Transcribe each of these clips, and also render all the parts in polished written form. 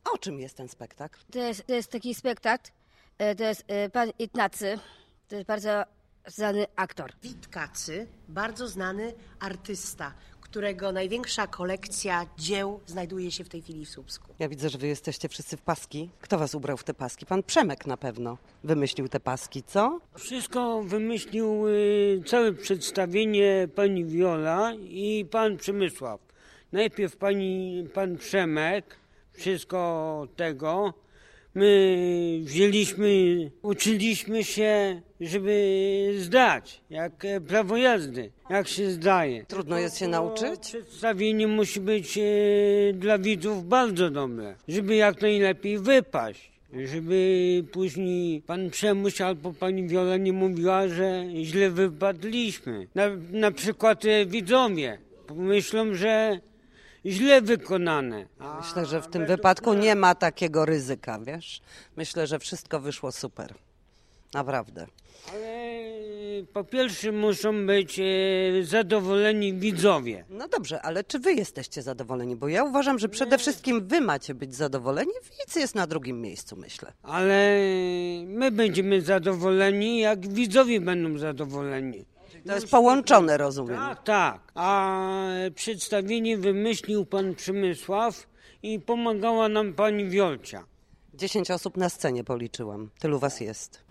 O czym jest ten spektakl? To jest taki spektakl, to jest pan Ignacy, to jest bardzo znany aktor. Witkacy, bardzo znany artysta, którego największa kolekcja dzieł znajduje się w tej chwili w Słupsku. Ja widzę, że wy jesteście wszyscy w paski. Kto was ubrał w te paski? Pan Przemek na pewno wymyślił te paski, co? Wszystko wymyślił całe przedstawienie pani Wiola i pan Przemysław. Najpierw pan Przemek, wszystko tego. My uczyliśmy się, żeby zdać, jak prawo jazdy, jak się zdaje. Trudno jest się nauczyć? Przedstawienie musi być dla widzów bardzo dobre, żeby jak najlepiej wypaść. Żeby później pan Przemuś albo pani Wiola nie mówiła, że źle wypadliśmy. Na przykład widzowie myślą, że źle wykonane. Myślę, że w tym wypadku nie ma takiego ryzyka, wiesz? Myślę, że wszystko wyszło super. Naprawdę. Ale po pierwsze muszą być zadowoleni widzowie. No dobrze, ale czy wy jesteście zadowoleni? Bo ja uważam, że przede wszystkim wy macie być zadowoleni. Widz jest na drugim miejscu, myślę. Ale my będziemy zadowoleni, jak widzowie będą zadowoleni. To jest połączone, rozumiem. Tak. A przedstawienie wymyślił pan Przemysław i pomagała nam pani Wiolcia. 10 osób na scenie policzyłam. Tylu was jest.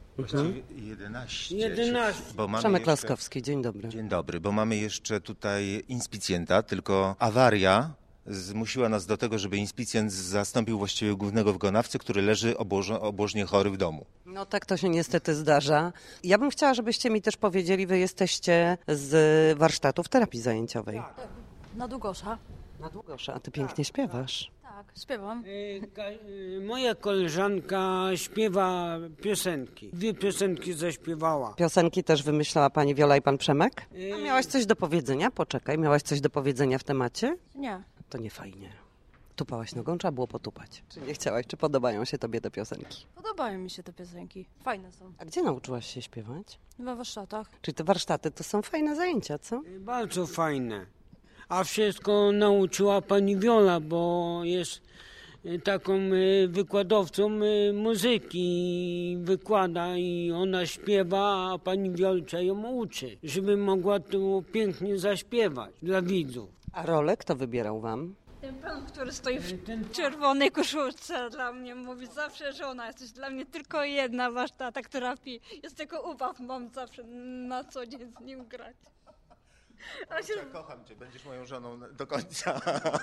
11. Bo mamy Przemek jeszcze... Laskowski, dzień dobry. Dzień dobry, bo mamy jeszcze tutaj inspicjenta, tylko awaria zmusiła nas do tego, żeby inspicjent zastąpił właściwie głównego wykonawcę, który leży obłożnie chory w domu. No tak to się niestety zdarza. Ja bym chciała, żebyście mi też powiedzieli, wy jesteście z warsztatów terapii zajęciowej. Na Długosza. Na Długosza, a ty pięknie śpiewasz. Tak, śpiewam. Moja koleżanka śpiewa piosenki. 2 piosenki zaśpiewała. Piosenki też wymyślała pani Wiola i pan Przemek? A miałaś coś do powiedzenia? Poczekaj, miałaś coś do powiedzenia w temacie? Nie. To nie fajnie. Tupałaś nogą, trzeba było potupać. Czy nie chciałaś, czy podobają się tobie te piosenki? Podobają mi się te piosenki. Fajne są. A gdzie nauczyłaś się śpiewać? We warsztatach. Czyli te warsztaty to są fajne zajęcia, co? Bardzo fajne. A wszystko nauczyła pani Wiola, bo jest taką wykładowcą muzyki. Wykłada i ona śpiewa, a pani Wiolcia ją uczy, żeby mogła tu pięknie zaśpiewać dla widzów. A rolę kto wybierał wam? Ten pan, który stoi w czerwonej koszulce, dla mnie mówi zawsze, że ona jest dla mnie tylko jedna warsztata terapii. Jest tylko ubaw, mam zawsze na co dzień z nim grać. Ja kocham cię, będziesz moją żoną do końca.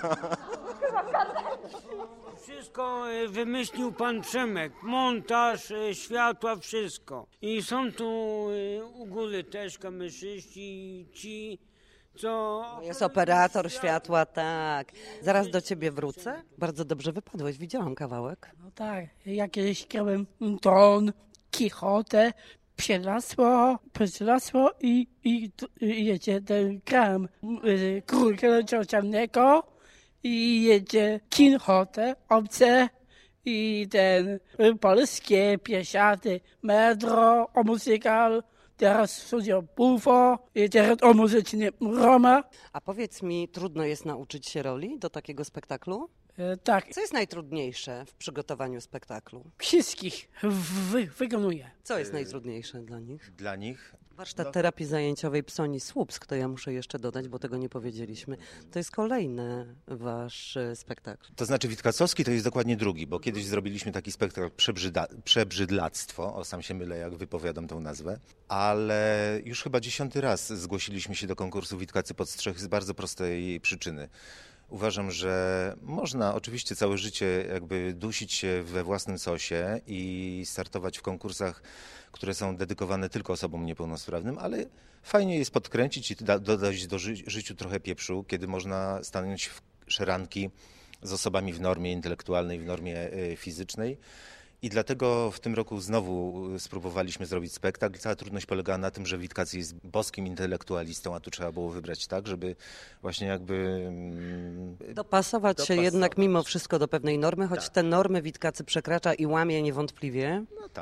Wszystko wymyślił pan Przemek, montaż, światła, wszystko. I są tu u góry też kamerzyści, ci, co... Jest operator światła, tak. Zaraz do ciebie wrócę. Bardzo dobrze wypadłeś, widziałam kawałek. No tak, ja kiedyś grałem Don Quixote, Przelazło i jedzie ten kram królika czarnego i jedzie Quixote, obce i ten polskie piesiady, Medro, o muzykal, teraz studio Bufo i teraz o muzycznym Roma. A powiedz mi, trudno jest nauczyć się roli do takiego spektaklu? Tak, Co jest najtrudniejsze w przygotowaniu spektaklu? wszystkich wykonuję. Co jest najtrudniejsze dla nich? Dla nich Warsztat terapii zajęciowej Psoni Słupsk, to ja muszę jeszcze dodać, bo tego nie powiedzieliśmy. To jest kolejny wasz spektakl. To znaczy Witkacowski to jest dokładnie drugi, bo kiedyś zrobiliśmy taki spektakl Przebrzydlactwo, o sam się mylę jak wypowiadam tą nazwę, ale już chyba 10. raz zgłosiliśmy się do konkursu Witkacy Podstrzech z bardzo prostej przyczyny. Uważam, że można oczywiście całe życie jakby dusić się we własnym sosie i startować w konkursach, które są dedykowane tylko osobom niepełnosprawnym, ale fajnie jest podkręcić i dodać do życiu trochę pieprzu, kiedy można stanąć w szeranki z osobami w normie intelektualnej, w normie fizycznej. I dlatego w tym roku znowu spróbowaliśmy zrobić spektakl. Cała trudność polegała na tym, że Witkacy jest boskim intelektualistą, a tu trzeba było wybrać tak, żeby właśnie jakby... Dopasować się jednak mimo wszystko do pewnej normy, choć te normy Witkacy przekracza i łamie niewątpliwie. No tak.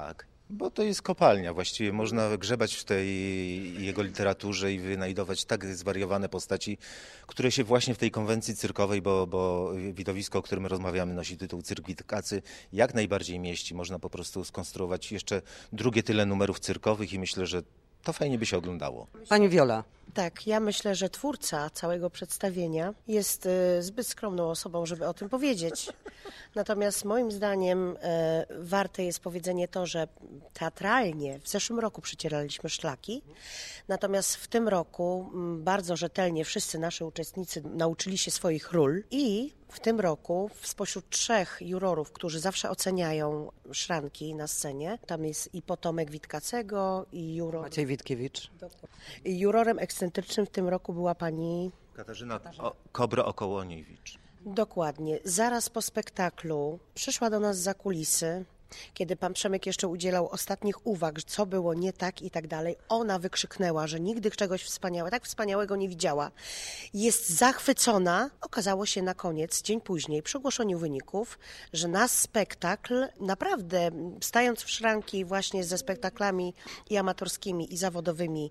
Bo to jest kopalnia. Właściwie można grzebać w tej jego literaturze i wynajdować tak zwariowane postaci, które się właśnie w tej konwencji cyrkowej, bo widowisko, o którym rozmawiamy, nosi tytuł Cyrk Witkacy, jak najbardziej mieści. Można po prostu skonstruować jeszcze drugie tyle numerów cyrkowych i myślę, że to fajnie by się oglądało. Pani Wiola. Tak, ja myślę, że twórca całego przedstawienia jest zbyt skromną osobą, żeby o tym powiedzieć. Natomiast moim zdaniem warte jest powiedzenie to, że teatralnie w zeszłym roku przycieraliśmy szlaki, natomiast w tym roku bardzo rzetelnie wszyscy nasi uczestnicy nauczyli się swoich ról i w tym roku spośród 3 jurorów, którzy zawsze oceniają szranki na scenie, tam jest i potomek Witkacego, i juror... Maciej Witkiewicz. I jurorem ekscentrycznym w tym roku była pani... Katarzyna Kobro-Okołoniewicz. Dokładnie. Zaraz po spektaklu przyszła do nas za kulisy, kiedy pan Przemek jeszcze udzielał ostatnich uwag, co było nie tak i tak dalej. Ona wykrzyknęła, że nigdy czegoś tak wspaniałego nie widziała. Jest zachwycona. Okazało się na koniec, dzień później, przy ogłoszeniu wyników, że nasz spektakl, naprawdę stając w szranki właśnie ze spektaklami i amatorskimi, i zawodowymi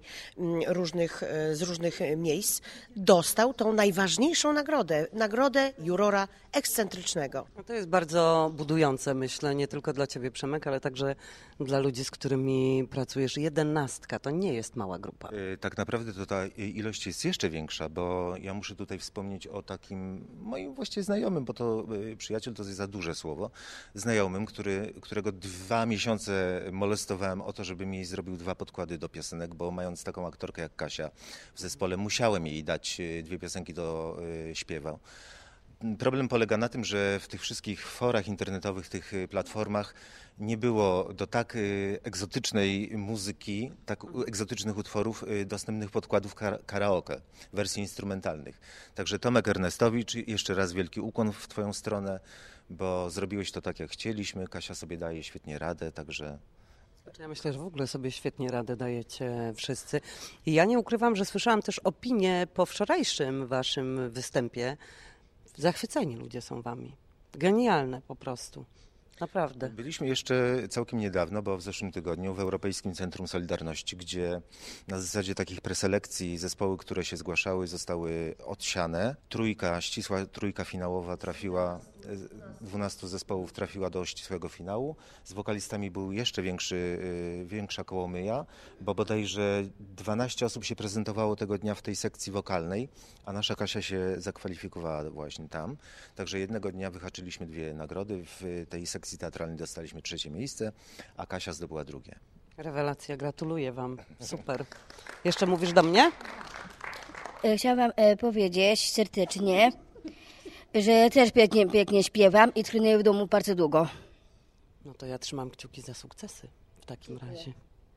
z różnych miejsc, dostał tą najważniejszą nagrodę jurora ekscentrycznego. No to jest bardzo budujące, myślę, nie tylko dla ciebie, Przemek, ale także dla ludzi, z którymi pracujesz. 11 to nie jest mała grupa. Tak naprawdę to ta ilość jest jeszcze większa, bo ja muszę tutaj wspomnieć o takim moim właściwie znajomym, bo to przyjaciel to jest za duże słowo, znajomym, którego 2 miesiące molestowałem o to, żeby mi zrobił 2 podkłady do piosenek, bo mając taką aktorkę jak Kasia w zespole, musiałem jej dać 2 piosenki do śpiewał. Problem polega na tym, że w tych wszystkich forach internetowych, tych platformach nie było do tak egzotycznej muzyki, tak egzotycznych utworów dostępnych podkładów karaoke, wersji instrumentalnych. Także Tomek Ernestowicz, jeszcze raz wielki ukłon w twoją stronę, bo zrobiłeś to tak, jak chcieliśmy. Kasia sobie daje świetnie radę, także... Ja myślę, że w ogóle sobie świetnie radę dajecie wszyscy. I ja nie ukrywam, że słyszałam też opinię po wczorajszym waszym występie. Zachwyceni ludzie są wami. Genialne po prostu. Naprawdę. Byliśmy jeszcze całkiem niedawno, bo w zeszłym tygodniu w Europejskim Centrum Solidarności, gdzie na zasadzie takich preselekcji zespoły, które się zgłaszały, zostały odsiane. Ścisła trójka finałowa trafiła, 12 zespołów trafiła do ścisłego finału. Z wokalistami był jeszcze większa kołomyja, bo bodajże 12 osób się prezentowało tego dnia w tej sekcji wokalnej, a nasza Kasia się zakwalifikowała właśnie tam. Także jednego dnia wyhaczyliśmy 2 nagrody. W tej sekcji teatralnej dostaliśmy 3. miejsce, a Kasia zdobyła 2. Rewelacja, gratuluję wam. Super. Jeszcze mówisz do mnie? Chciałam powiedzieć serdecznie, że też pięknie śpiewam i trenuję w domu bardzo długo. No to ja trzymam kciuki za sukcesy w takim razie.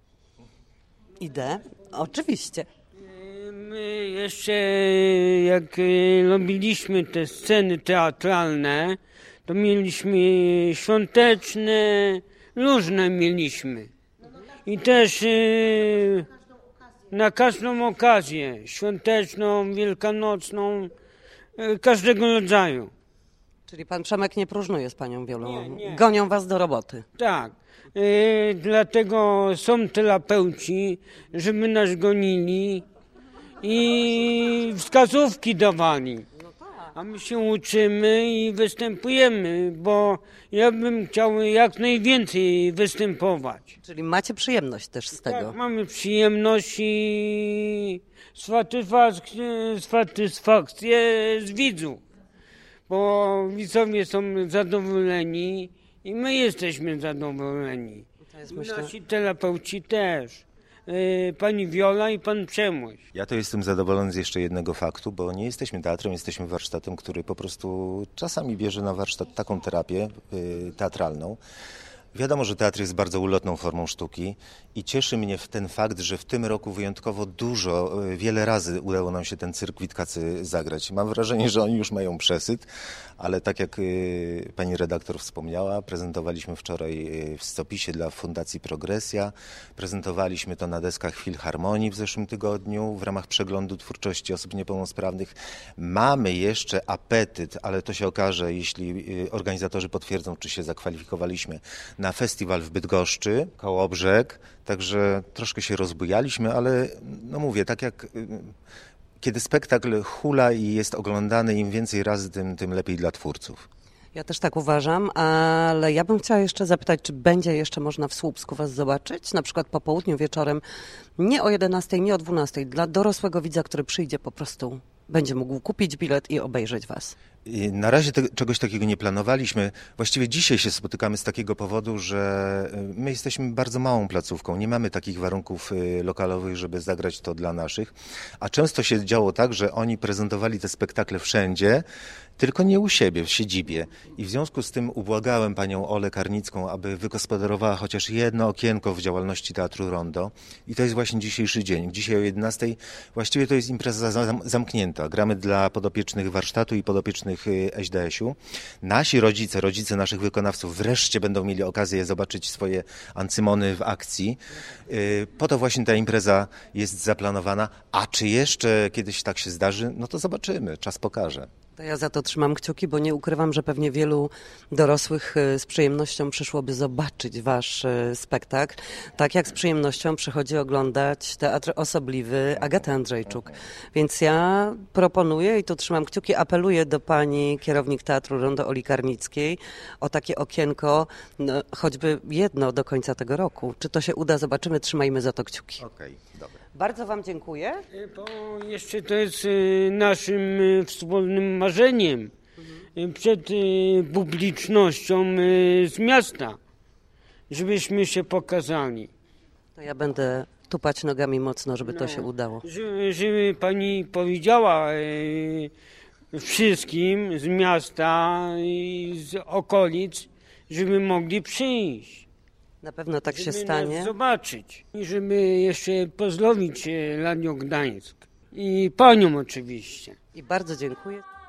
Idę? Oczywiście. My jeszcze jak robiliśmy te sceny teatralne, to mieliśmy świąteczne, różne mieliśmy. I też na każdą okazję, świąteczną, wielkanocną, każdego rodzaju. Czyli pan Przemek nie próżnuje z panią Wiolą. Nie. Gonią was do roboty. Tak, dlatego są terapeuci, żeby nas gonili i wskazówki dawali. A my się uczymy i występujemy, bo ja bym chciał jak najwięcej występować. Czyli macie przyjemność też z tego. Tak, mamy przyjemność i satysfakcję z widzów, bo widzowie są zadowoleni i my jesteśmy zadowoleni. To jest, myślę... Nasi terapeuci też. Pani Wiola i pan Przemuś. Ja to jestem zadowolony z jeszcze jednego faktu, bo nie jesteśmy teatrem, jesteśmy warsztatem, który po prostu czasami bierze na warsztat taką terapię teatralną. Wiadomo, że teatr jest bardzo ulotną formą sztuki i cieszy mnie ten fakt, że w tym roku wyjątkowo wiele razy udało nam się ten Cyrk Witkacy zagrać. Mam wrażenie, że oni już mają przesyt, ale tak jak pani redaktor wspomniała, prezentowaliśmy wczoraj w Stopisie dla Fundacji Progresja, prezentowaliśmy to na deskach Filharmonii w zeszłym tygodniu w ramach przeglądu twórczości osób niepełnosprawnych. Mamy jeszcze apetyt, ale to się okaże, jeśli organizatorzy potwierdzą, czy się zakwalifikowaliśmy na festiwal w Bydgoszczy, Kołobrzeg, także troszkę się rozbujaliśmy, ale no mówię, tak jak kiedy spektakl hula i jest oglądany, im więcej razy, tym lepiej dla twórców. Ja też tak uważam, ale ja bym chciała jeszcze zapytać, czy będzie jeszcze można w Słupsku was zobaczyć, na przykład po południu, wieczorem, nie o 11, nie o 12, dla dorosłego widza, który przyjdzie, po prostu będzie mógł kupić bilet i obejrzeć was. Na razie czegoś takiego nie planowaliśmy. Właściwie dzisiaj się spotykamy z takiego powodu, że my jesteśmy bardzo małą placówką. Nie mamy takich warunków lokalowych, żeby zagrać to dla naszych. A często się działo tak, że oni prezentowali te spektakle wszędzie, tylko nie u siebie, w siedzibie. I w związku z tym ubłagałem panią Olę Karnicką, aby wygospodarowała chociaż jedno okienko w działalności Teatru Rondo. I to jest właśnie dzisiejszy dzień. Dzisiaj o 11:00 właściwie to jest impreza zamknięta. Gramy dla podopiecznych warsztatu i podopiecznych ŚDŚ-u. Nasi rodzice naszych wykonawców wreszcie będą mieli okazję zobaczyć swoje ancymony w akcji. Po to właśnie ta impreza jest zaplanowana. A czy jeszcze kiedyś tak się zdarzy? No to zobaczymy. Czas pokaże. To ja za to trzymam kciuki, bo nie ukrywam, że pewnie wielu dorosłych z przyjemnością przyszłoby zobaczyć wasz spektakl. Tak jak z przyjemnością przychodzi oglądać Teatr Osobliwy Agaty Andrzejczuk. Więc ja proponuję i tu trzymam kciuki, apeluję do pani kierownik Teatru Rondo Oli Karnickiej o takie okienko, no, choćby jedno do końca tego roku. Czy to się uda? Zobaczymy, trzymajmy za to kciuki. Okej, dobra. Bardzo wam dziękuję. Bo jeszcze to jest naszym wspólnym marzeniem przed publicznością z miasta, żebyśmy się pokazali. To ja będę tupać nogami mocno, żeby to się udało. Żeby pani powiedziała wszystkim z miasta i z okolic, żeby mogli przyjść. Na pewno tak się Żeby stanie. nas zobaczyć i żeby jeszcze pozdrowić Radią Gdańsk i panią oczywiście. I bardzo dziękuję.